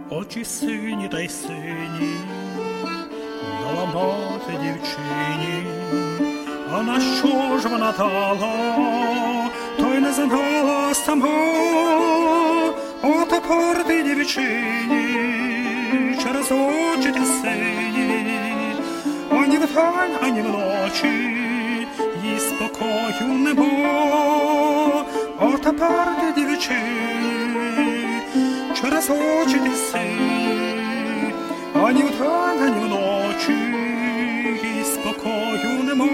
Очі сині та й сині, дала мати дівчині, а на що ж вона дала, то й не знала сама. О, тепер ти дівчині, через очі ті сині, ані вдень, ані вночі, їй спокою нема. О, тепер ти дівчині, через очі ті сині, ані вдень, ані вночі, їй спокою нема.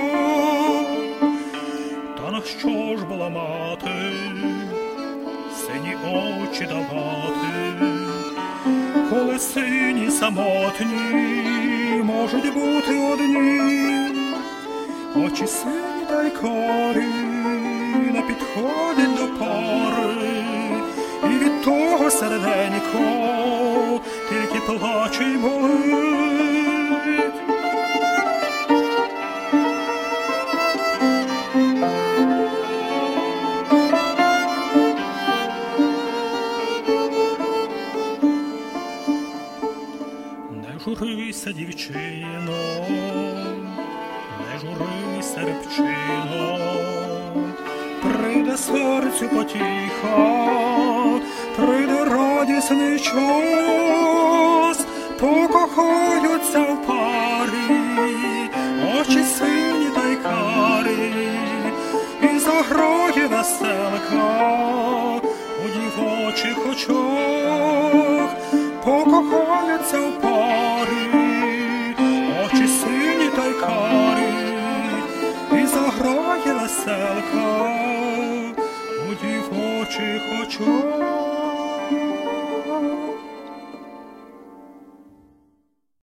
Та на що ж була мати сині очі давати, коли сині самотні можуть бути одні? Очі сині та й карі не підходять до пари, і від того серденько тільки плаче й болить. Не журися, дівчино, не журися, репчино, прийде серцю потіха, прийде радісний час, покохаються в парі, очі сині та й карі, і заграє веселка у дівочих очах, покохаються